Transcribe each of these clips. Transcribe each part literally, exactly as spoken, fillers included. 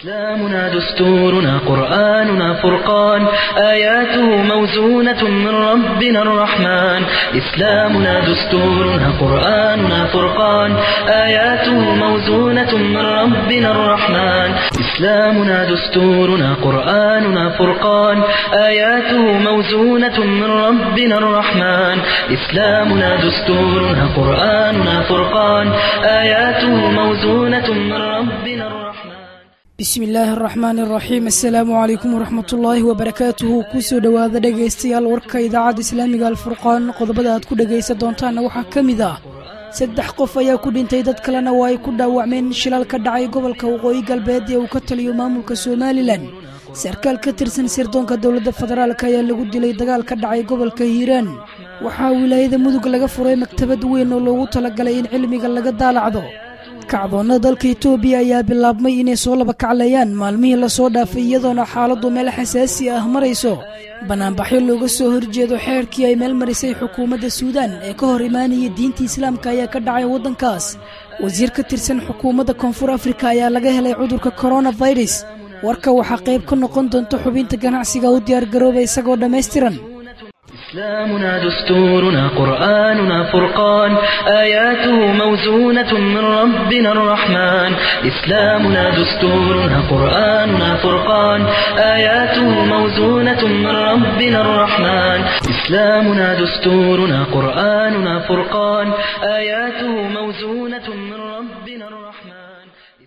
إسلامنا دستورنا قرآننا فرقان آياته موزونة من ربنا الرحمن إسلامنا دستورنا قرآننا فرقان آياته موزونة من ربنا الرحمن إسلامنا دستورنا قرآننا فرقان آياته موزونة من ربنا الرحمن إسلامنا دستورنا قرآننا فرقان آياته موزونة من ربنا الرحمن بسم الله الرحمن الرحيم السلام عليكم ورحمة الله وبركاته كوسو دواada dhageystayaal warka idaacada islaamiga alfurqaan qodobada aad ku dhageysan doontaan waxa kamid ah saddex qof ayaa ku dhintay dad kalena waa ay ku dhaawacmeen shilal ka dhacay gobolka waqooyi galbeed ee uu ka taliyo maamulka Soomaaliland sarkaal ka tirsan sirdoonka dawladda federaalka ayaa lagu dilay dagaal ka dhacay gobolka Hiiraan waxa wilaayada mudug laga furay maktabad weyn oo loogu talagalay in cilmiga laga daalacdo kacdoonna dalka Itoobiya ayaa bilaabmay inay soo laba kaclayaan maalmihii la soo dhaafay iyadoona xaaladdu meel xasaasi ah marayso banaanbaxyo looga soo horjeedo xeerkii ay meel marisay xukuumadda Suudaan ee ka hor imaanaya diinta Islaamka ayaa ka dhacay waddankaas wasiir ka tirsan xukuumadda Koonfur Afrika ayaa laga helay cudurka coronavirus warka waxa qayb ka noqon doonta xubinta ganacsiga u diyaar garoobay isagoo dhameystiran إسلامنا دستورنا قرآننا فرقان آياته موزونة من ربنا الرحمن إسلامنا دستورنا قرآننا فرقان آياته موزونة من ربنا الرحمن إسلامنا دستورنا قرآننا فرقان آياته موزونة من ربنا الرحمن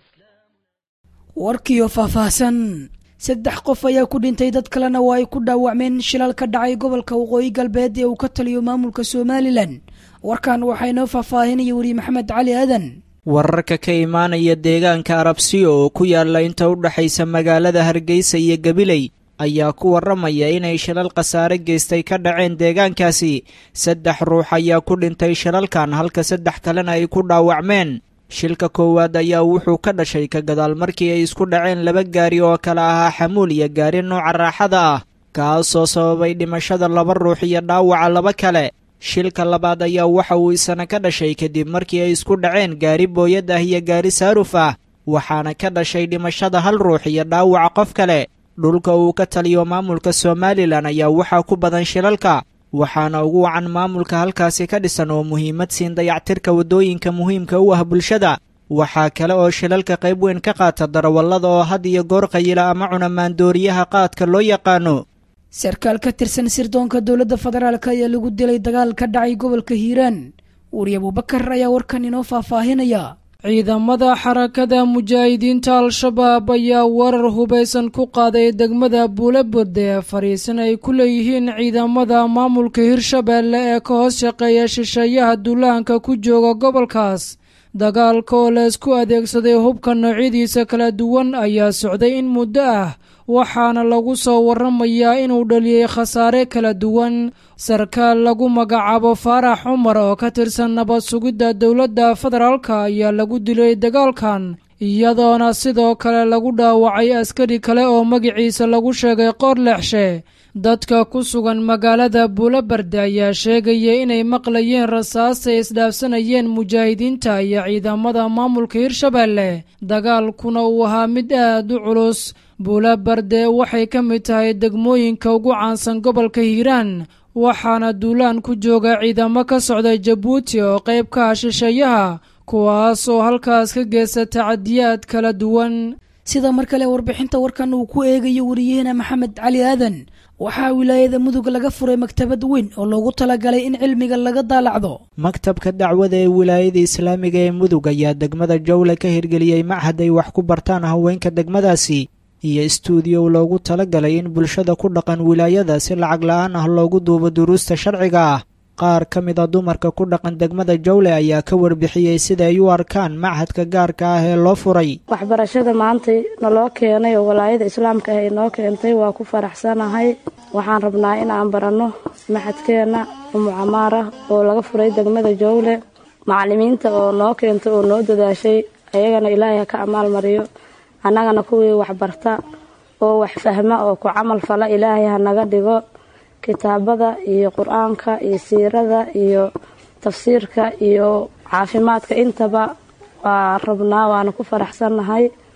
warkiyo faahfaahsan saddex qof ayaa ku dhintay dad kalena waa ay ku dhaawacmeen shilal ka dhacay gobolka waqooyi galbeed ee uu ka taliyo maamulka Soomaaliland warkan waxay noo faahfaahinayay wari Maxamed Cali Aadan wararka ka imaanaya deegaanka Arabsiyo oo ku yaala inta u dhaxaysa magaalada Hargeysa iyo Gabiley ayaa ku waramaya inay shilal qasaare geystay ka dhaceen deegaankaasi saddex ruux ayaa ku dhintay shilalkan halka saddex kalena ay ku dhaawacmeen shilka koowaad ayaa wuxuu ka dhashay ka gadaal markii ay isku dhaceen laba gaari oo kala ahaa xamuul iyo gaari nooca raaxada ah kaasoo sababay dhimashada laba ruux iyo dhaawaca laba kale shilka labaad ayaa waxa uu isana ka dhashay kadib markii ay isku dhaceen gaari booyad ah iyo gaari saaruf ah waxaana ka dhashay dhimashada hal ruux iyo dhaawaca qof kale dhulka uu ka taliyo maamulka Soomaaliland ayaa waxaa ku badan shilalka waxaana ugu wacan maamulka halkaasi ka dhisan oo muhiimad siin dayactirka wadooyinka muhiimka u ah bulshada waxaa kale oo shilalka qayb weyn ka qaata darawallada oo had iyo goor qayila ama cuna maandooriyaha qaadka loo yaqaano sarkaal ka tirsan sirdoonka dawladda federaalka ayaa lagu dilay dagaal ka dhacay gobolka Hiiraan wariye Abubakar ayaa warkan inoo faahfaahinaya ciidamada xarakada mujaahidiinta al-shabaab ayaa warar hubeysan ku qaaday degmada Buulaburde fariisan ay ku leeyihiin ciidamada maamulka Hirshabeelle ee ka hoos shaqeeya shisheeyaha duulaanka ku jooga gobolkaas dagaalka oo la isku adeegsaday hubka noocyadiisa kala duwan ayaa socday in muddo ah waxaana lagu soo waramayaa inuu dhaliyay khasaare kala duwan sarkaal lagu magacaabo Faarax Cumar oo ka tirsan nabad sugidda dawladda federaalka ayaa lagu dilay dagaalkan iyadoona sidoo kale lagu dhaawacay askari kale oo magaciisa lagu sheegay Qorlexshe dadka ku sugan magaalada Buulaburde ayaa sheegay inay maqlayeen rasaas ay isdhaafsanayeen mujaahidiinta iyo ciidamada maamulka Hirshabeelle dagaalkuna uu ahaa mid aad u culus Buulaburde waxay ka mid tahay degmooyinka ugu caansan gobolka Hiiraan waxaana duulaan ku jooga ciidamo ka socda Jabuuti oo qayb ka ah shisheeyaha kuwaas oo halkaas ka geysta tacadiyaad kala duwan sida mar kale warbixinta warkan uu ku eegayo wariyahana Maxamed Cali Aadan waxaa wilaayada mudug laga furay maktabad weyn oo loogu talagalay in cilmiga laga daalacdo maktabka dacwada ee wilaayada islaamiga ee mudug ayaa degmada Jawle ka hirgeliyay macahad ay wax ku bartaan haweenka degmadaasi iyo stuudiyo loogu talagalay in bulshada ku dhaqan wilaayada si lacag la'aan ah loogu duubo duruusta sharciga ah qaar ka mid ah dumarka ku dhaqan degmada Jawle ayaa ka warbixiyay sida ay u arkaan macahadka gaarka ah ee loo furay waxbarashada maanta naloo keenay oo wilaayada islaamka ay noo keentay waa ku faraxsanahay waxaan rabnaa in aan barano macahadkeena Umu Camaara oo laga furay degmada Jawle macallimiinta oo noo keentay oo noo dadaashay ayagana Ilaahay ka amaal mariyo annagana kuwii wax barta oo wax fahma oo ku camal fala Ilaahay ha naga dhigo kitaabada iyo quraanka iyo siirada iyo tafsiirka iyo caafimaadka intaba waa rabnaa waana ku faraxsanahay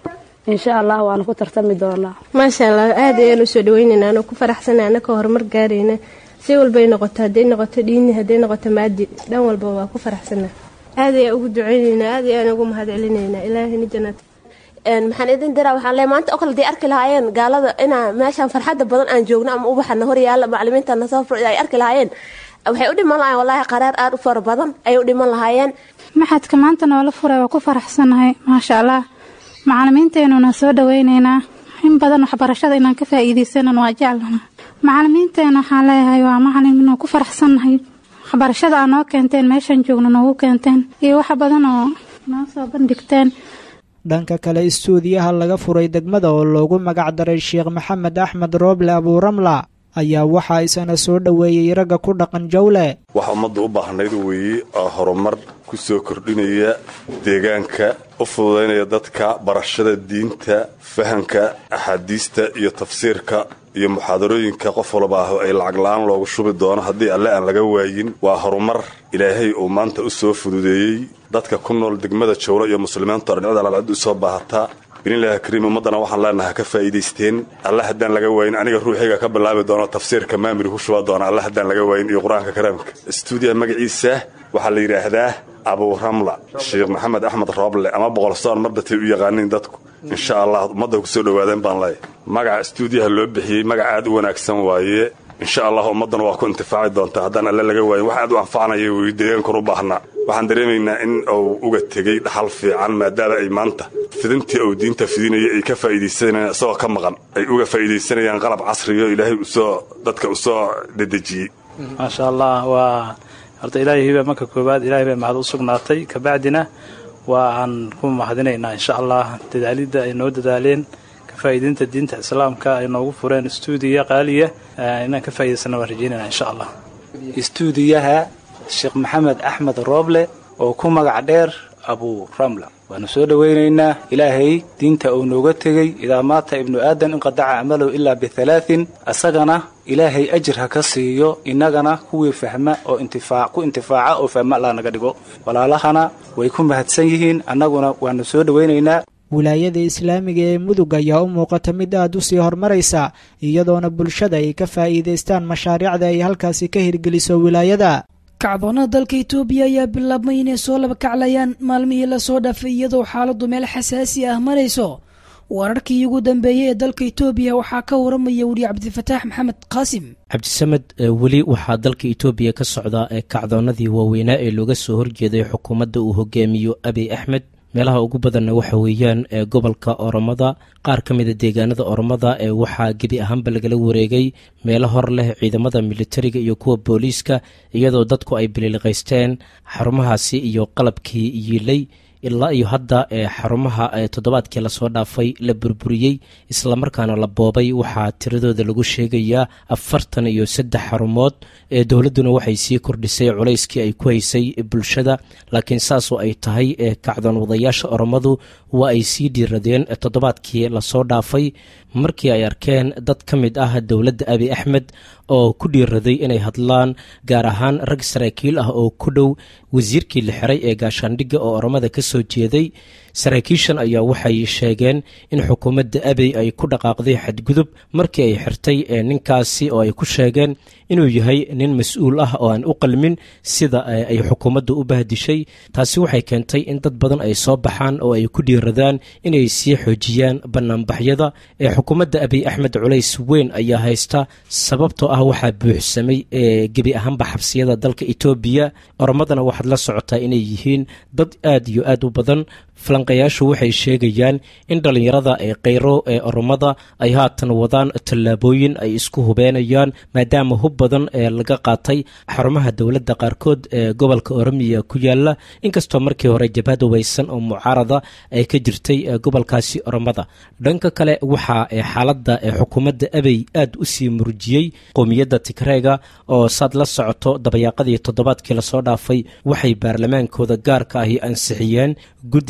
insha allah waan ku tartami doonaa. maasha allah aad ayaan u soo dhaweynaynaa anoo ku faraxsanahay anaka horumar gaarayna si walba ay noqoto hadday noqoto diini hadday noqoto maadi dhan walba waa ku faraxsanahay aad ayaan ugu duceynaynaa aad ayaan ugu mahadcelinaynaa ilaahayna jannada maxaan idin diraa waxaan leeyahay maanta oo kale day arki lahaayeen gaalada inaa meeshaan farxadda badan aan joogno ama ubaxana hor yaalla macallimiintana soo fur ay arki lahaayeen waxay u dhiman lahaayeen wallaahi qaraar aad u fara badan ayay u dhiman lahaayeen. maxadka maanta noola furay waa ku faraxsanahay maasha allah macallimiinteenuna soo dhaweynaynaa in badan waxbarashada inaan ka faa'iidaysanan waa jeclana macallimiinteena waxaan leeyahay waa macallin inuu ku faraxsanahay waxbarashada aa noo keenteen meeshaan joogno noogu keenteen iyo wax badan oo noo soo bandhigteen. dhanka kale istuudiyaha laga furay degmada oo loogu magac daray sheekh maxamed axmed rooble abuuramla ayaa waxaa isana soo dhoweeyey ragga ku dhaqan jawle. waxa ummadda u baahnayd weeye oo horumar ku soo kordhinaya deegaanka u fududaynaya dadka barashada diinta fahanka axaadiista iyo tafsiirka iyo muxaadarooyinka qof walba ah ay lacag la-aan loogu shubi doono haddii alle aan laga waayin. waa horumar ilaahay uu maanta u soo fududeeyey dadka ku nool degmada jawle iyo muslimiinta oo dhinacda alcid u soo baahataa biilaahi kariim ummadana waxaan leenahay ka faa'iidaysteen alla haddaan laga waayin aniga ruuxiga ka bilaabi doono tafsiirka maamiri ku shuba doona alla haddaan laga waayin iyo quraanka karaamka. istuudiyaha magaciisa waxaa la yidhaahdaa abuuramla sheekh maxamed axmed rooble ama boqolsoon mardatay u yaqaaniin dadku insha allah ummadda ku soo dhawaadeen baan leeyahay. magaca istuudiyaha loo bixiyey magac aad u wanaagsan waaye insha allah ummadana waa ku intifaaci doontaa haddaan alle laga waayin wax aad u anfacanaya wey deegaankan u baahnaa. waxaan dareemaynaa in uu uga tegey dhaxal fiican maadaama ay maanta fidintii uu diinta fidinayay ay ka faa'iidaysanayaan isagoo ka maqan ay uga faa'iidaysanayaan qalab casriyo ilaahay usoo dadka u soo dedejiyey. maasha allah waa horta ilaahay hiba marka koowaad ilaahay bay mahad u sugnaatay kabacdina waa aan ku mahadinaynaa insha allah dadaalidda ay noo dadaaleen ka faa'iidinta diinta islaamka ay noogu fureen istuudiya qaaliya inaan ka faa'iidaysana waan rajaynaynaa insha allah. istuudiyaha sheekh maxamed axmed rooble oo ku magac dheer abuuramla waanu soo dhaweynaynaa ilaahay diinta uu nooga tegey idaa maata ibnu aadan inqadaca camalahu ilaa bihalaatin asagana ilaahay ajir ha ka siiyo innagana kuwii fahma oo intifaac ku intifaaca oo fahma allah naga dhigo walaalahana way ku mahadsan yihiin annaguna waanu soo dhaweynaynaa. wilaayada islaamiga ee mudug ayaa u muuqata mid aad u sii horumaraysa iyadoona bulshada ay ka faa'iidaystaan mashaariicda ay halkaasi ka hirgeliso wilaayada. kacdoonada dalka itoobiya ayaa bilaabmay inay soo laba kaclayaan maalmihii lasoo dhaafay iyadoo xaaladdu meel xasaasi ah marayso. wararkii ugu dambeeyey ee dalka itoobiya waxaa ka waramaya weli cabdifataax maxamed qaasim. cabdisamed weli waxaa dalka itoobiya ka socda kacdoonadii waaweynaa ee looga soo horjeeday xukuumadda uu hogaamiyo abiy axmed. meelaha ugu badanna waxa weeyaan ee gobolka oromada qaar ka mida deegaanada oromada ee waxaa gebi ahaanba lagala wareegay meelo hor leh ciidamada militariga iyo kuwa booliiska iyadoo dadku ay biliiliqaysteen xarumahaasi iyo qalabkii yiilay ilaa iyo hadda ee xarumaha toddobaadkii lasoo dhaafay la burburiyey islamarkaana la boobay waxaa tiradooda lagu sheegayaa afartan iyo saddex xarumood ee dowladduna waxay sii kordhisay culayskii ay ku haysay bulshada laakiin saasoo ay tahay ee kacdoon wadayaasha oromadu waa ay sii dhiiradeen toddobaadkii lasoo dhaafay markii ay arkeen dad ka mid ah dowladda abiy axmed oo ku dhiiraday inay hadlaan gaar ahaan rag saraakiil ah oo ku dhow wasiirkii la xiray ee gaashaandhigga oo oromada ka soo jeeday. saraakiishan ayaa waxay sheegeen in xukuumadda abiy ay ku dhaqaaqday xadgudub markii ay xirtay ninkaasi oo ay ku sheegeen inuu yahay nin mas-uul ah oo aan u qalmin sida ay xukuumadda u bahdishay. taasi waxay keentay in dad badan ay soo baxaan oo ay ku dhiiradaan inay sii xoojiyaan banaanbaxyada ee xukuumadda abiy axmed. culays weyn ayaa haysta sababtoo ah waxaa buuxsamay ee gebi ahaanba xabsiyada dalka itoobiya. oromadana waxaad la socotaa inay yihiin dad aad iyo aad u badan. falanqayaashu waxay sheegayaan in dhallinyarada ee kheyro ee oromada ay haatan wadaan tallaabooyin ay isku hubeenayaan maadaama hub badan ee laga qaatay xarumaha dowladda qaarkood ee gobolka oromiya ku yaala inkastoo markii hore jabhad weysan oo mucaarada ay ka jirtay gobolkaasi oromada. dhanka kale waxaa xaaladda xukuumadda abiy aad u sii murjiyey qowmiyadda tigreega oo saad la socoto dabayaaqadii toddobaadkii lasoo dhaafay waxay baarlamaankooda gaarka ahi ansixiyeen guddi doorasho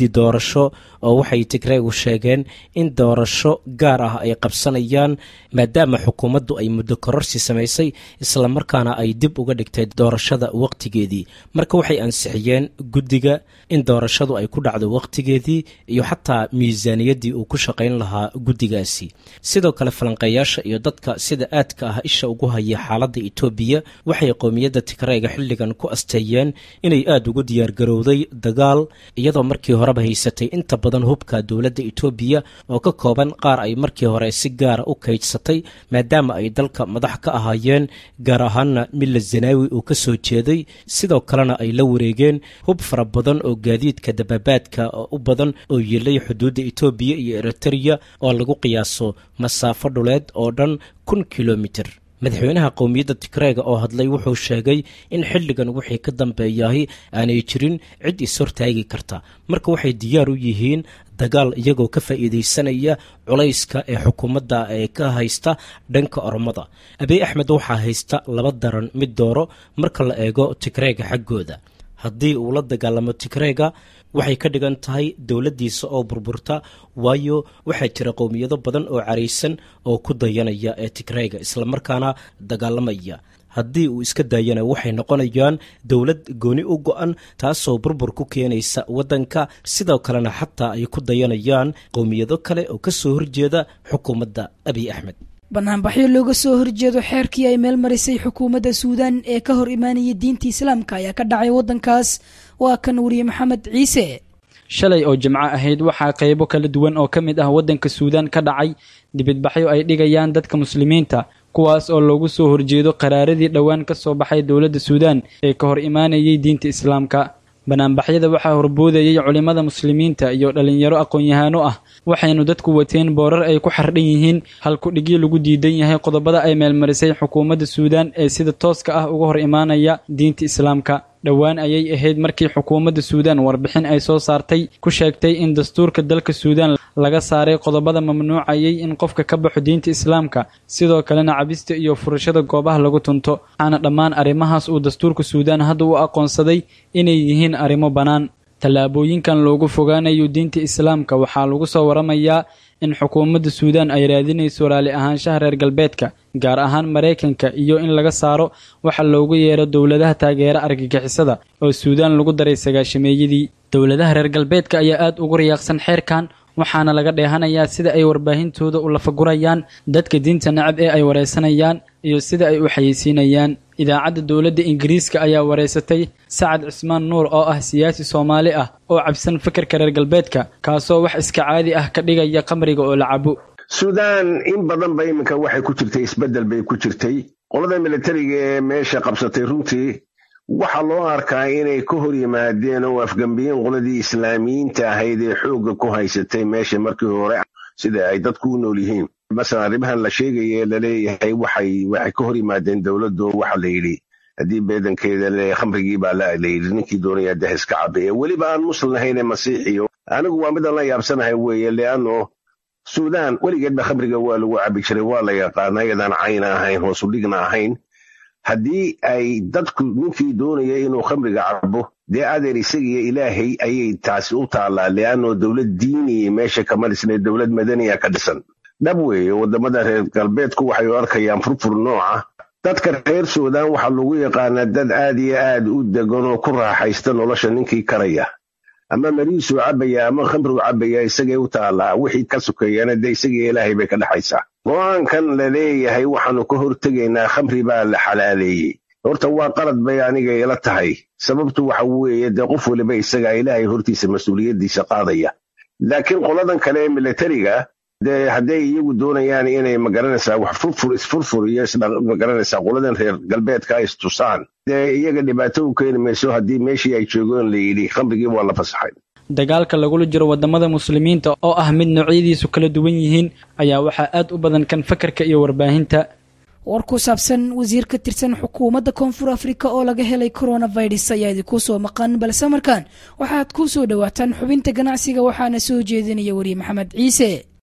doorasho oo waxay tigreegu sheegeen in doorasho gaar ah ay qabsanayaan maadaama xukuumaddu ay muddo kororsi samaysay islamarkaana ay dib uga dhigtay doorashada wakhtigeedii marka waxay ansixiyeen guddiga in doorashadu ay ku dhacdo wakhtigeedii iyo xataa miisaaniyaddii uu ku shaqayn lahaa guddigaasi sidoo kale falanqeeyaasha iyo dadka sida aadka ah isha ugu haya xaaladda itoobiya waxay qowmiyadda tigreega xilligan ku asteeyeen inay aada ugu diyaargarowday dagaal iyadoo markii horeba haysatay inta badan hubka dowladda itoobiya oo ka kooban qaar ay markii hore si gaara u kaydsatay maadaama ay dalka madax ka ahaayeen gaar ahaanna milla zanaawi uu ka soo jeeday sidoo kalena ay la wareegeen hub fara badan oo gaadiidka dababaadka u badan oo yeelay xuduudda itoobiya iyo eritreya oo lagu qiyaaso masaafo dhuleed oo dhan kun kilomitir madaxweynaha qowmiyadda tigreega oo hadlay wuxuu sheegay in xilligan wixii ka dambeeyahay aanay jirin cid is-hortaagi karta marka waxay diyaar u yihiin dagaal iyagoo ka faa'iidaysanaya culayska ee xukuumadda ee ka haysta dhanka oromada abiy axmed waxaa haysta laba daran mid dooro marka la eego tigreega xaggooda haddii uu la dagaalamo tigreega waxay ka dhigan tahay dowladdiisa oo burburta waayo waxaa jira qowmiyado badan oo caraysan oo ku dayanaya ee tigreega islamarkaana dagaalamaya haddii uu iska daayana waxay noqonayaan dowlad gooni u go-an taasoo burbur ku keenaysa waddanka sidoo kalena xataa ay ku dayanayaan qowmiyado kale oo ka soo horjeeda xukuumadda abiy axmed banaanbaxyo looga soo horjeedo xeerkii ay meel marisay xukuumadda suudaan ee ka hor imaanaya diinta islaamka ayaa ka dhacay waddankaas waa kan wariye maxamed ciise shalay oo jimco ahayd waxaa qaybo kala duwan oo ka mid ah waddanka suudaan ka dhacay dibadbaxyo ay dhigayaan dadka muslimiinta kuwaas oo loogu soo horjeedo qaraaradii dhowaan ka soo baxay dowladda suudaan ee ka hor imaanayay diinta islaamka banaanbaxyada waxaa horboodayay culimmada muslimiinta iyo dhallinyaro aqoon-yahaano ah waxaynu dadku wateen boorar ay ku xardhan yihiin halkudhigyo lagu diidan yahay qodobada ay meelmarisay xukuumadda suudaan ee sida tooska ah uga hor imaanaya diinta islaamka dhowaan ayay ahayd markii xukuumadda suudaan warbixin ay soo saartay ku sheegtay in dastuurka dalka suudaan laga saaray qodobada mamnuucayay in qofka ka baxo diinta islaamka sidoo kalena cabista iyo furashada goobaha lagu tunto waxaana dhammaan arrimahaas uu dastuurka suudaan hadda u aqoonsaday inay yihiin arrimo bannaan tallaabooyinkan loogu fogaanayo diinta islaamka waxaa lagu soo waramayaa in xukuumadda suudaan ay raadinayso raali ahaanshaha reer galbeedka gaar ahaan maraykanka iyo in laga saaro waxa loogu yeero dowladaha taageera argagixisada oo suudaan lagu daray sagaashameeyadii dowladaha reer galbeedka ayaa aad ugu riyaaqsan xeerkan waxaana laga dheehanayaa sida ay warbaahintooda u lafagurayaan dadka diinta nacab ee ay wareysanayaan iyo sida ay u xayeysiinayaan idaacadda dowladda ingiriiska ayaa wareysatay sacad cismaan nuur oo ah siyaasi soomaali ah oo cabsan fikirka reer galbeedka kaasoo wax iska caadi ah ka dhigaya khamriga oo la cabo suudaan in badan ba iminka waxay ku jirtay isbeddel bay ku jirtay qolada militariga ee meesha qabsatay runtii waxaa loo arkaa inay ka hor yimaadeen oo afgambiyeen qoladii islaamiyiinta ahayd ee xoogga ku haysatay meesha markii hore sida ay dadku u nool yihiin masalan arrimahan la sheegaya ee laleeyahay waxay waxay ka hor yimaadeen dowladdo waxa la yidhi haddii beedankeeda le khamrigii baa la yidhi ninkii doonaya deh iska cabay weliba aan muslim ahayn ee masiixiyo anigu waa midaan la yaabsanahay weeye leanno suudaan weligeedba khamriga waa lagu cabi jiray waa la yaqaana iyadaan cayna ahayn hoosu dhigna ahayn haddii ay dadku ninkii doonaya inuu khamriga cabo dee adeer isagiyo ilaahay ayay taasi u taallaa leanno dowlad diiniya meesha kama dhisnay dowlad madaniya ka dhisan dhab weeye waddamada reer galbeedku waxay u arkayaan furfur nooca dadka reer suudaan waxaa lagu yaqaanaa dad aad iyo aad u degan oo ku raaxaysta nolosha ninkii karaya ama mariisuu cabaya ama khamrigu cabaya isagay u taallaa wixii ka sokeeyana dee isagiyo ilaahay bay ka dhexaysaa go-aankan la leeyahay waxaanu ka hortegaynaa khamri baa la xalaaleeyey horta waa qalad bay aniga ila tahay sababtu waxa weeye dee qof waliba isagaa ilaahay hortiisa mas-uuliyaddiisa qaadaya laakiin qoladan kale ee militariga dee hadday iyagu doonayaan inay magaranaysaa wax furfur isfurfur iyo ismagaranaysaa qoladan reer galbeedka ay istusaan dee iyaga dhibaato u keeni mayso haddii meeshii ay joogeen la yidhi khamrigii waa la fasaxay dagaalka lagula jiro waddamada muslimiinta oo ah mid noocyadiisu kala duwan yihiin ayaa waxaa aad u badan kan fakarka iyo warbaahinta war ku saabsan wasiir ka tirsan xukuumadda koonfur afrika oo laga helay coronavirus ayaa idinku soo maqan balse markaan waxaad ku soo dhowaataan xubinta ganacsiga waxaana soo jeedinaya wariye maxamed ciise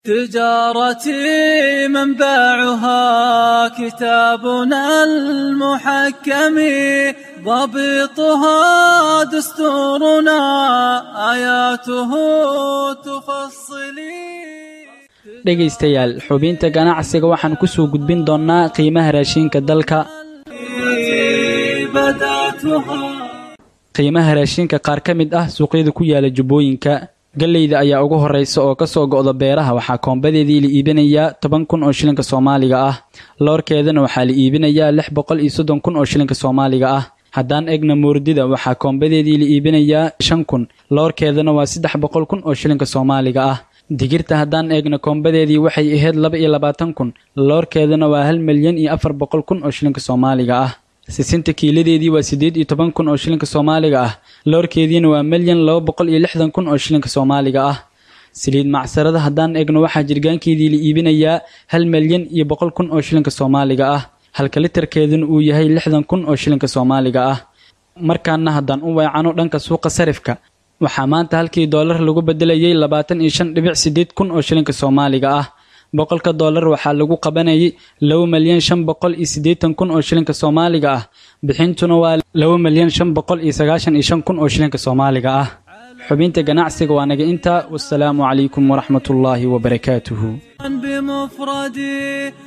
تجارتي منبعها كتابنا المحكم ضبطها دستورنا آياته تفصلي. dhegaystayaal xubinta ganacsiga waxaan ku soo gudbin doonaa qiimaha raashinka dalka. qiimaha raashinka qaar ka mid ah suuqyada ku yaala jubbooyinka. galeyda ayaa ugu horeysa oo ka soo go'da beeraha waxaa koombadeedii la iibinayaa toban kun oo shilinka Soomaaliga ah. loorkeedana waxaa la iibinayaa lix boqol iyo soddon kun oo shilinka Soomaaliga ah. haddaan egna moordida waxaa koombadeedii la iibinayaa shan kun, loorkeedana waa saddex boqol kun oo shilinka Soomaaliga ah. digirta haddaan eegna koombadeedii waxay ahayd laba iyo labaatan kun, loorkeedana waa hal milyan iyo afar boqol kun oo shilinka Soomaaliga ah. sisinta kiiladeedii waa siddeed iyo toban kun oo shilinka Soomaaliga ah, loorkeediina waa milyan laba boqol iyo lixdan kun oo shilinka Soomaaliga ah. saliid macsarada haddaan eegno waxaa jirgaankeedii la iibinayaa hal milyan iyo boqol kun oo shilinka Soomaaliga ah, halka litarkeeduna uu yahay lixdan kun oo shilinka Soomaaliga ah. markaana haddaan u weecano dhanka suuqa sarifka, waxaa maanta halkii doolar lagu bedelayay labaatan iyo shan dhibic siddeed kun oo shilinka Soomaaliga ah. boqolka doolar waxaa lagu qabanayay laba milyan shan boqol iyo siddeetan kun oo shilinka Soomaaliga ah. bixintuna waa laba milyan shan boqol iyo sagaashan iyo shan kun oo shilinka Soomaaliga ah. xubinta ganacsiga waa naga intaa. wassalaamu calaykum waraxmatullaahi wabarakaatuhu. بمفردي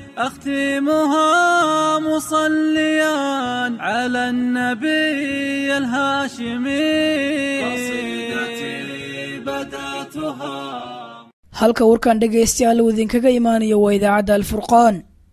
أختمها مصليا على النبي الهاشمي قصيدتي بدأتها. halka warkan dhegaystayaal uu idinkaga imaanayo waa idaacadda alfurqaan.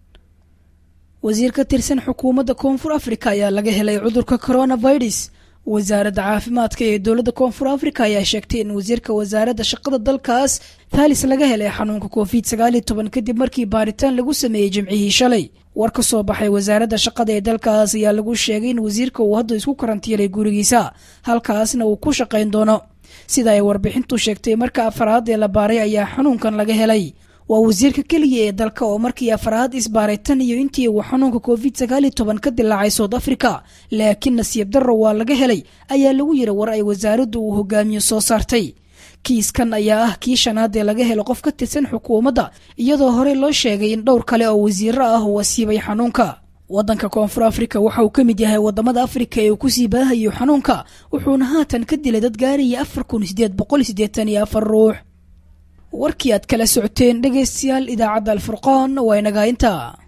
wasiir ka tirsan xukuumadda koonfur afrika ayaa laga helay cudurka coronavirus. wasaaradda caafimaadka ee dowladda koonfur afrika ayaa sheegtay in wasiirka wasaaradda shaqada dalkaas thalis laga helay xanuunka covid sagaal iyo toban kadib markii baaritaan lagu sameeyey jimcihii shalay. war ka soo baxay wasaaradda shaqada ee dalkaas ayaa lagu sheegay in wasiirka uu hadda isku karantiilay gurigiisa, halkaasna uu ku shaqayn doono. sida ay warbixintu sheegtay, marka afaraad ee la baaray ayaa xanuunkan laga helay. waa wasiirka keliya ee dalka oo markii afaraad isbaaray tan iyo intii uu xanuunka covid sagaal iyo toban ka dilaacay South Africa, laakiin nasiib darro waa laga helay ayaa lagu yiri war ay wasaaraddu uu hogaamiyo soo saartay. kiiskan ayaa ah kii shanaad ee laga helo qof ka tirsan xukuumadda, iyadoo hore loo sheegay in dhowr kale oo wasiiro ah uu wasiibay xanuunka. waddanka koonfur afrika waxa uu ka mid yahay wadamada afrika ee uu ku sii baahayo xanuunka, wuxuuna haatan ka dilay dad gaaraya afar kun sideed boqol siddeetan iyo afar ruux. warkii aad kala socoteen dhegaystayaal idaacadda alfurqaan waa inaga intaa.